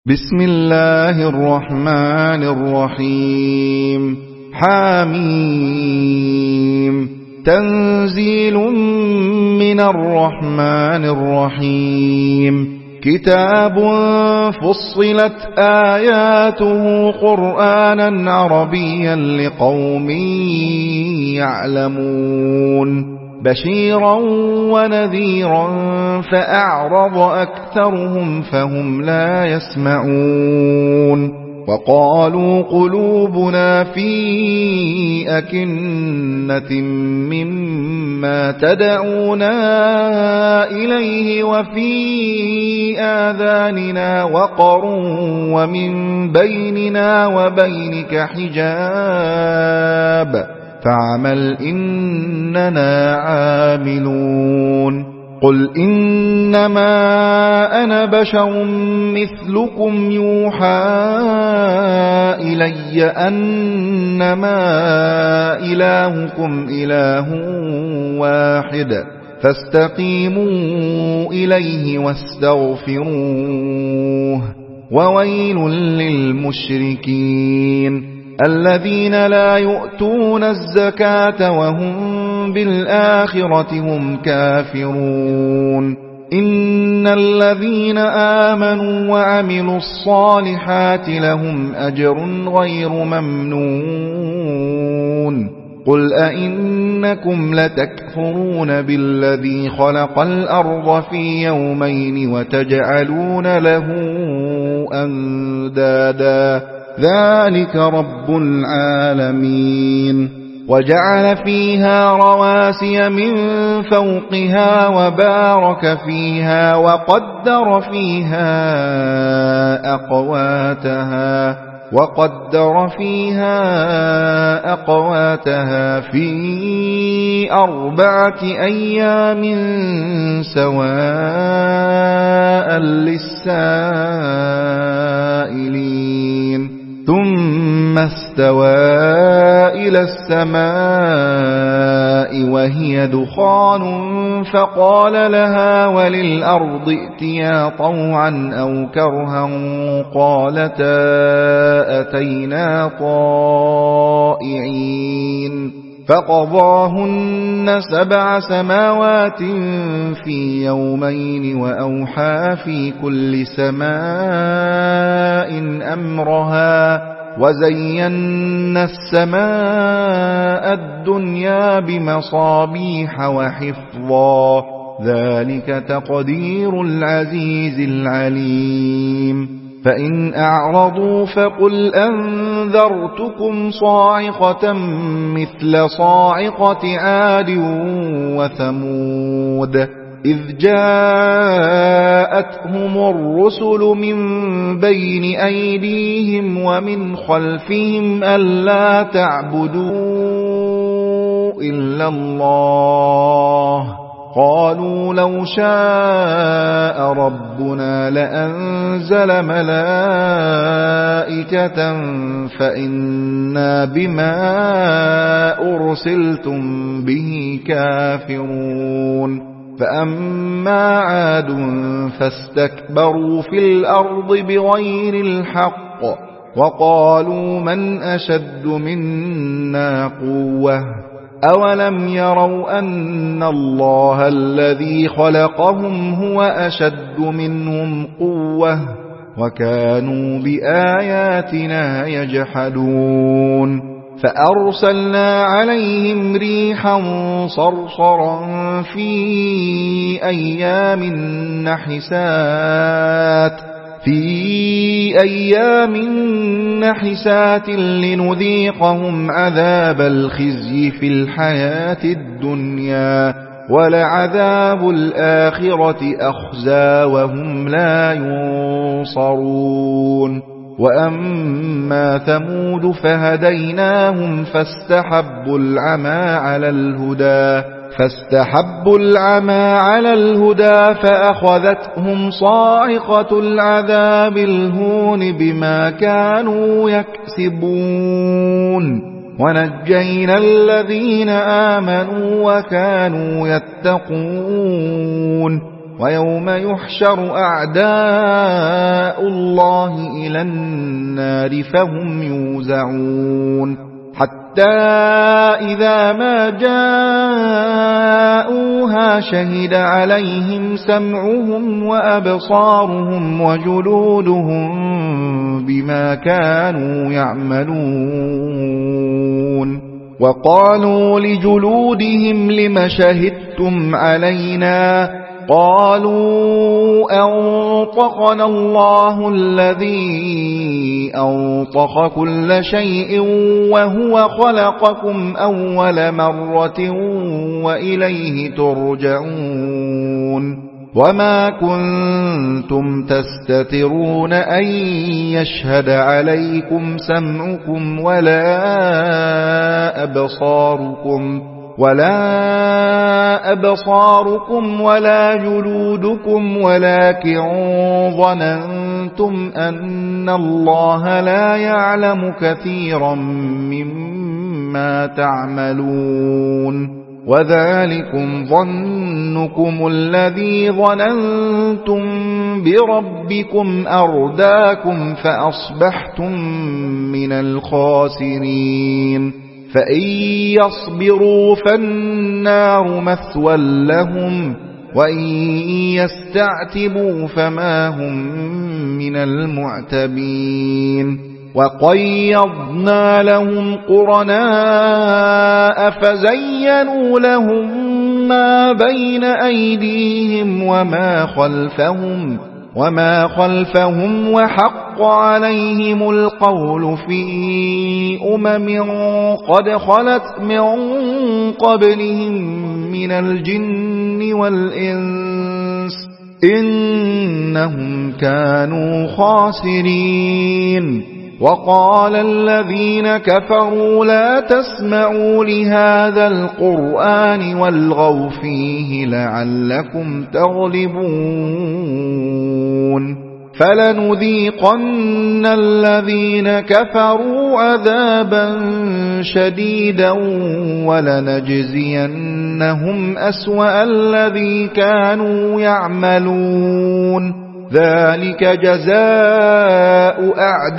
بسم الله الرحمن الرحيم. حميم. تنزيل من الرحمن الرحيم. كتاب فصلت آياته قرآنا عربيا لقوم يعلمون. بشيرا ونذيرا فأعرض أكثرهم فهم لا يسمعون. وقالوا قلوبنا في أكنة مما تدعونا إليه وفي آذاننا وقر ومن بيننا وبينك حجاب فاعمل إننا عاملون. قل إنما أنا بشر مثلكم يوحى إلي أنما إلهكم إله واحد فاستقيموا إليه واستغفروه. وويل للمشركين الذين لا يؤتون الزكاة وهم بالآخرة هم كافرون. إن الذين آمنوا وعملوا الصالحات لهم أجر غير ممنون. قل أئنكم لتكفرون بالذي خلق الأرض في يومين وتجعلون له أندادا ذلك رب العالمين. وجعل فيها رواسي من فوقها وبارك فيها وقدر فيها أقواتها في 4 أيام سواء للسائلين. ثم استوى إلى السماء وهي دخان فقال لها وللأرض ائتيا طوعا أو كرها قالتا أتينا طائعين. فقضاهن 7 سماوات في يومين وأوحى في كل سماء أمرها وزينا السماء الدنيا بمصابيح وحفظا ذلك تقدير العزيز العليم. فإن أعرضوا فقل أنذرتكم صاعقة مثل صاعقة عاد وثمود إذ جاءتهم الرسل من بين أيديهم ومن خلفهم ألا تعبدوا إلا الله قالوا لو شاء ربنا لأنزل ملائكة فإنا بما أرسلتم به كافرون. فأما عاد فاستكبروا في الأرض بغير الحق وقالوا من أشد منا قوة أولم يروا أن الله الذي خلقهم هو أشد منهم قوة وكانوا بآياتنا يجحدون. فأرسلنا عليهم ريحا صرصرا في أيام نحسات لنذيقهم عذاب الخزي في الحياة الدنيا ولعذاب الآخرة أخزى وهم لا ينصرون. وأما ثمود فهديناهم فاستحبوا العمى على الهدى فأخذتهم صاعقة العذاب الهون بما كانوا يكسبون. ونجينا الذين آمنوا وكانوا يتقون ويوم يحشر أعداء الله إلى النار فهم يوزعون حتى إذا ما جاءوها شهد عليهم سمعهم وأبصارهم وجلودهم بما كانوا يعملون وقالوا لجلودهم لم شهدتم علينا قالوا أنطقنا الله الذي أنطق كل شيء وهو خلقكم أول مرة وإليه ترجعون وما كنتم تستترون أن يشهد عليكم سمعكم ولا أبصاركم ولا جلودكم ولكن ظننتم أن الله لا يعلم كثيرا مما تعملون وذلكم ظنكم الذي ظننتم بربكم أرداكم فأصبحتم من الخاسرين فإن يصبروا فالنار مثوى لهم وإن يستعتبوا فما هم من المعتبين وقيضنا لهم قرناء فزينوا لهم ما بين أيديهم وما خلفهم وحق عليهم القول في قد خلت من قبلهم من الجن والإنس إنهم كانوا خاسرين وقال الذين كفروا لا تسمعوا لهذا القرآن والغوا فيه لعلكم تغلبون فلنذيقن الذين كفروا عذابا شديدا ولنجزينهم أسوأ الذي كانوا يعملون ذلك جزاء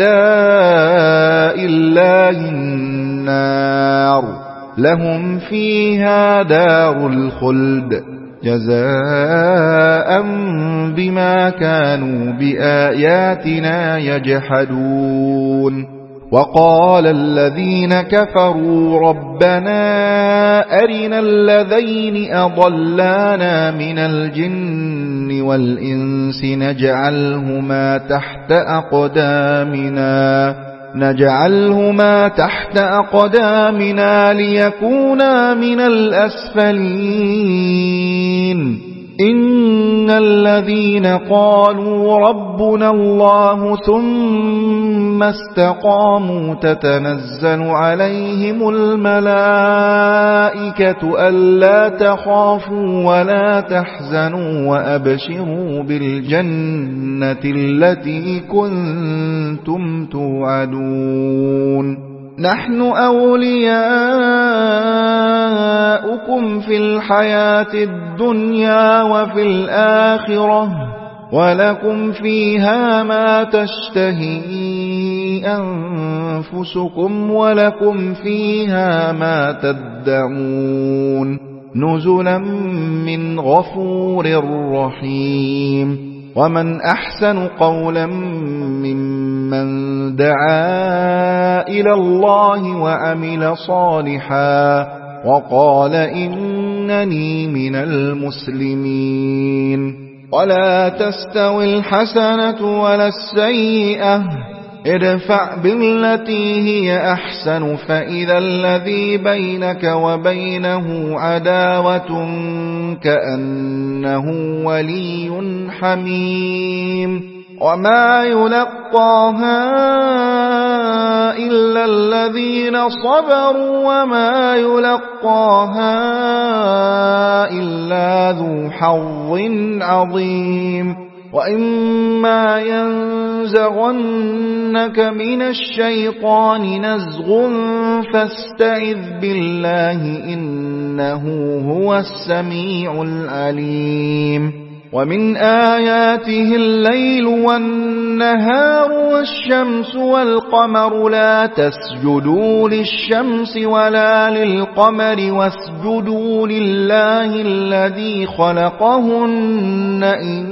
أعداء الله النار لهم فيها دار الخلد جزاء بما كانوا بآياتنا يجحدون وقال الذين كفروا ربنا أرنا الذين أضلانا من الجن والإنس نجعلهما تحت أقدامنا ليكونا من الأسفلين إن الذين قالوا ربنا الله ثم استقاموا تتنزل عليهم الملائكة ألا تخافوا ولا تحزنوا وأبشروا بالجنة التي كنتم توعدون نحن أولياؤكم في الحياة الدنيا وفي الآخرة ولكم فيها ما تشتهي أنفسكم ولكم فيها ما تدعون نزلا من غفور رحيم ومن أحسن قولا ممن دعا إلى الله وعمل صالحا وقال إنني من المسلمين ولا تستوي الحسنة ولا السيئة ادفع بالتي هي أحسن فإذا الذي بينك وبينه عداوة كأنه ولي حميم وما يلقاها إلا الذين صبروا وما يلقاها إلا ذو حظ عظيم وإما ينزغنك من الشيطان نزغ فاستعذ بالله إنه هو السميع العليم ومن آياته الليل والنهار والشمس والقمر لا تسجدوا للشمس ولا للقمر واسجدوا لله الذي خلقهن إن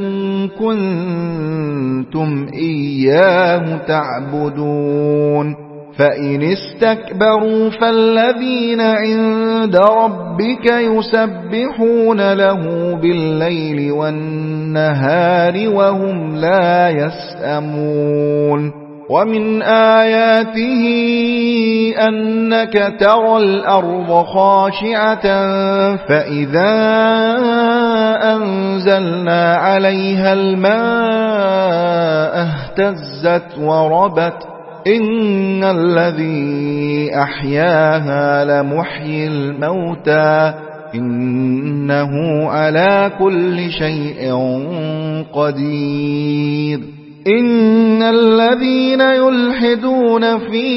كنتم إياه تعبدون فإن استكبروا فالذين عند ربك يسبحون له بالليل والنهار وهم لا يسأمون ومن آياته أنك ترى الأرض خاشعة فإذا أنزلنا عليها الماء اهتزت وربت إن الذي أحياها لمحيي الموتى إنه على كل شيء قدير إن الذين يلحدون في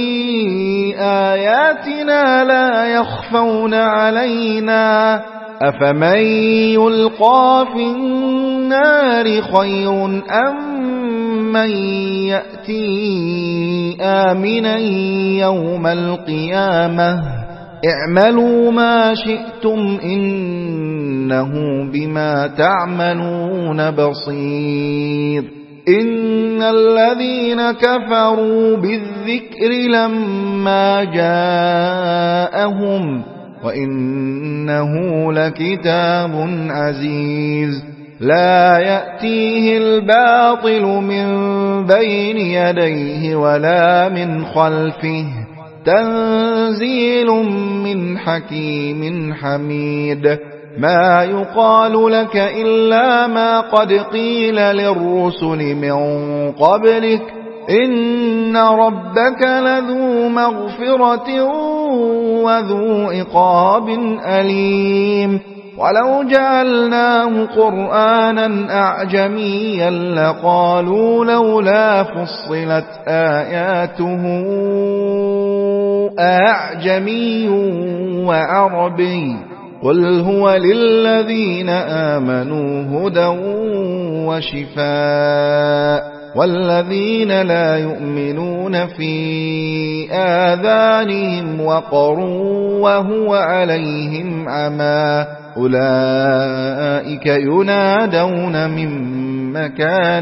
آياتنا لا يخفون علينا أفمن يلقى في النار خير أم من يأتي آمنا يوم القيامة اعملوا ما شئتم إنه بما تعملون بصير إن الذين كفروا بالذكر لما جاءهم وإنه لكتاب عزيز لا يأتيه الباطل من بين يديه ولا من خلفه تنزيل من حكيم حميد ما يقال لك إلا ما قد قيل للرسل من قبلك إن ربك لذو مغفرة وذو عقاب أليم ولو جعلناه قرآنا أعجميا لقالوا لولا فصلت آياته أعجمي وعربي قل هو للذين آمنوا هدى وشفاء والذين لا يؤمنون في آذانهم وقر وهو عليهم عمى أولئك ينادون من مكان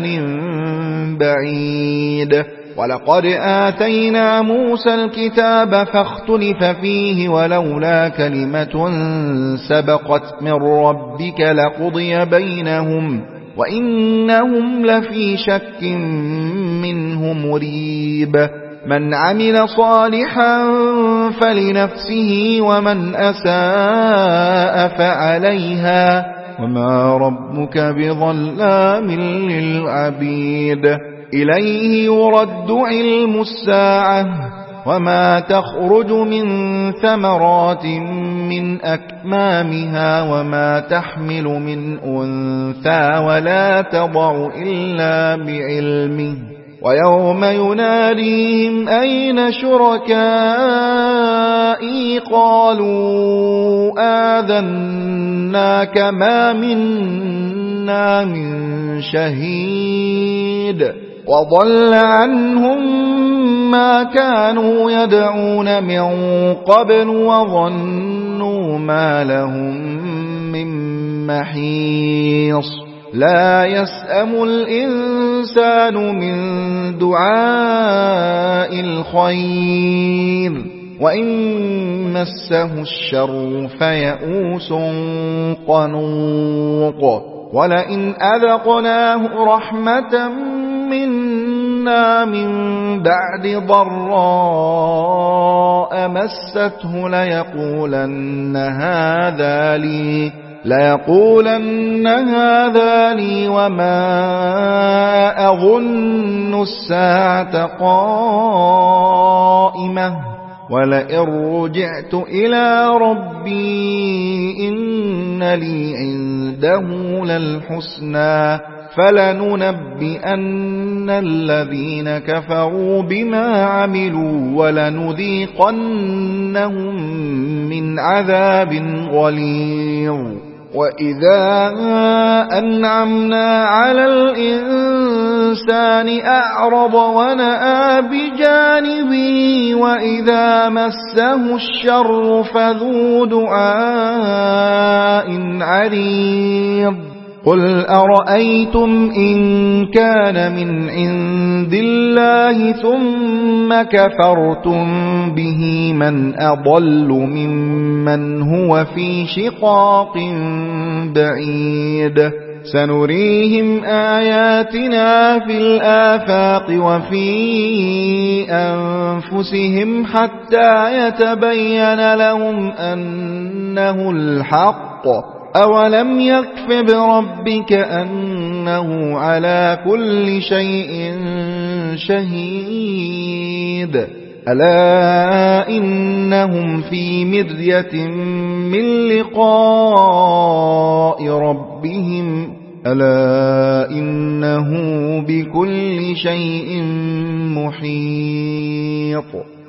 بعيد ولقد آتينا موسى الكتاب فاختلف فيه ولولا كلمة سبقت من ربك لقضي بينهم وإنهم لفي شك منه مريب من عمل صالحا فلنفسه ومن أساء فعليها وما ربك بظلام للعبيد إليه يرد علم الساعة وما تخرج من ثمرات من أكمامها وما تحمل من أنثى ولا تضع إلا بعلمه ويوم يناديهم أين شركائي قالوا آذناك ما منا من شهيد وضل عنهم ما كانوا يدعون من قبل وظنوا ما لهم من محيص لا يسأم الإنسان من دعاء الخير وإن مسه الشر فيئوس قنوط ولئن أذقناه رحمة منا من بعد ضراء مسته ليقولن هذا لي وما أظن الساعة قائمة ولئن رجعت إلى ربي إن لي عنده للحسنى فلننبئن الذين كفروا بما عملوا ولنذيقنهم من عذاب غليظ وإذا أنعمنا على الإنسان أعرض ونأى بجانبه وإذا مسه الشر فذو دعاء عريض قل أرأيتم إن كان من عند الله ثم كفرتم به من أضل ممن هو في شقاق بعيد سنريهم آياتنا في الآفاق وفي أنفسهم حتى يتبين لهم أنه الحق أولم يكف بربك أنه على كل شيء شهيد ألا إنهم في مرية من لقاء ربهم ألا إنه بكل شيء محيط